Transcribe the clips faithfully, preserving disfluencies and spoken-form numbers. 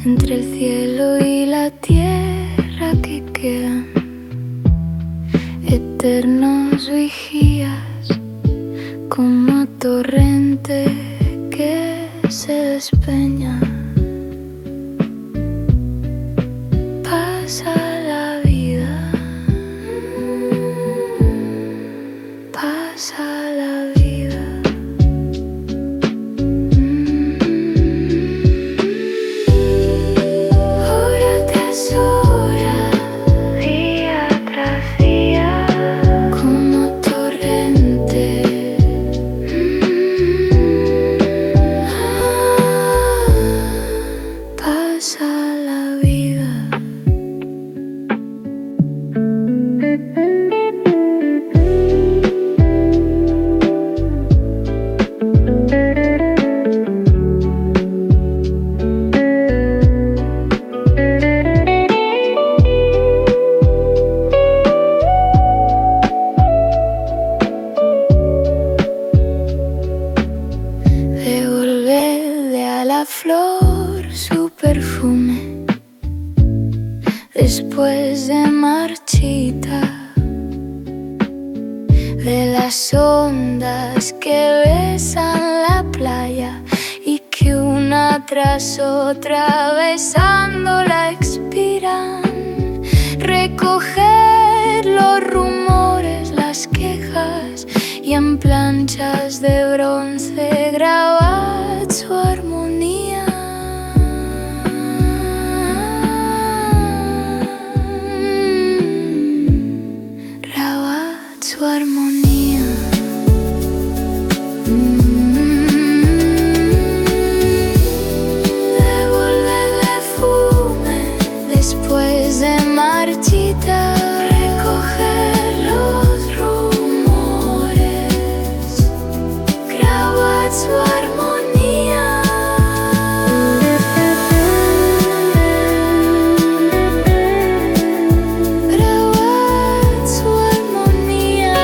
entre el cielo y la tierra que quedan, eternos vigías, como torrente que se despeña. Pasa la vida, pasa la vida. Hora tras hora, día tras día, como torrente. Pasa la vida. Devolverle a la flor su perfume después de marchita, de las ondas que besan la playa y que una tras otra besándola expiran. Recoger los rumores, las quejas y en planchas de bronce grabar su armonía. Grabar su armonía. Devolverle fume después de marchita. Recoger los rumores, grabar su armonía. Grabar su armonía.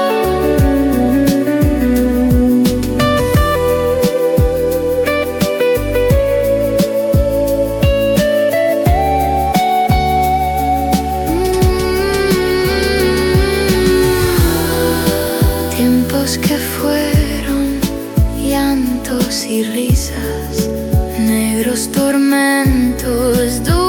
Tiempos que fueron llantos y risas, negros tormentos.